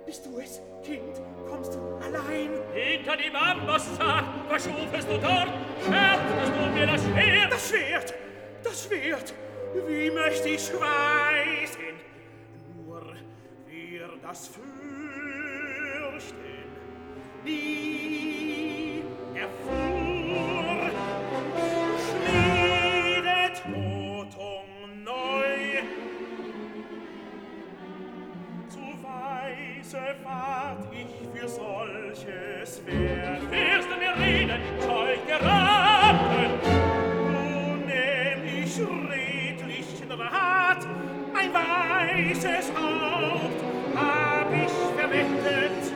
Bist du es, Kind? Kommst du allein? Hinter dem Ambosssack verschufest du dort, schärftest du mir das Schwert. Das Schwert! Das Schwert! Wie möchte ich schweißen? Nur wer das fürchten nie erfuhr, schmiedet Totung neu. Zu weise ward ich für solches Werk. Wirst du mir reden, scheu geraten? Wo nämlich redlich Rat, ein weißes Haupt hab ich verwendet.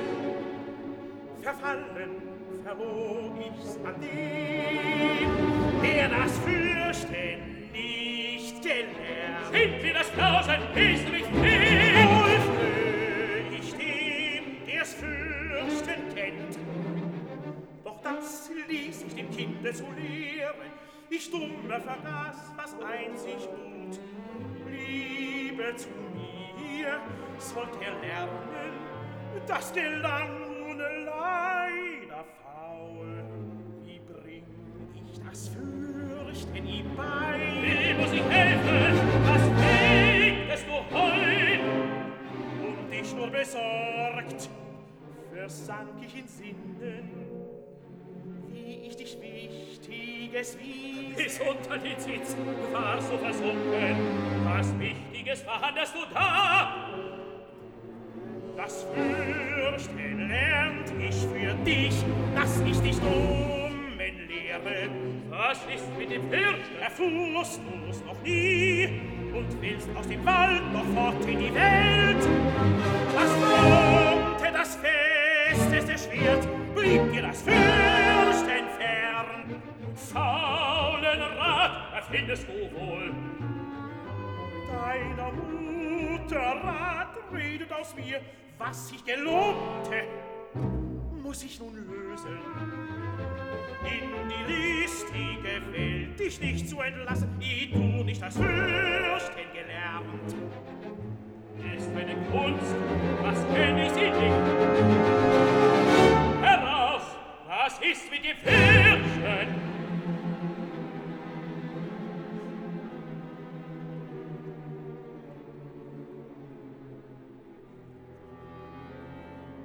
Verfallen verlor ich's an dem, der das Fürchten nicht gelernt. Sind wir das Flausen, ist nicht viel. Wohl flöh ich dem, der's Fürchten kennt. Doch das ließ ich dem Kinde zu lehren. Ich dumme vergaß, was einzig tut. Liebe zu mir, sollt lernen, das gelang ohne leider faul. Wie bring ich das Fürchten ihm bei? Wie muss ich helfen, was fliegtest du heut? Und ich nur besorgt, versank ich in Sinnen, wie ich dich Wichtiges wies. Bis unter die Zitz warst du versunken, was Wichtiges fandest du da? Das Fürchten lernt ich für dich, dass ich dich dummen lehre. Was ist mit dem Fürchten? Erfuhrst du's noch nie und willst aus dem Wald noch fort in die Welt. Was formte das festeste Schwert, blieb dir das Fürchten fern. Faulen Rat erfindest du wohl. Deiner Mutter Rat redet aus mir, was ich gelobte, muss ich nun lösen. In die listige Welt dich nicht zu entlassen, die du nicht das Fürchten gelernt. Ist meine Kunst, was kenn ich sie nicht? Heraus, was ist mit dem Fürchten?